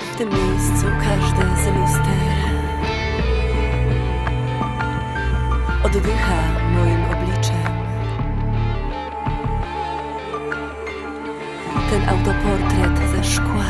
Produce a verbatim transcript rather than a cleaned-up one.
W tym miejscu każde z luster oddycha moim obliczem. Ten autoportret ze szkła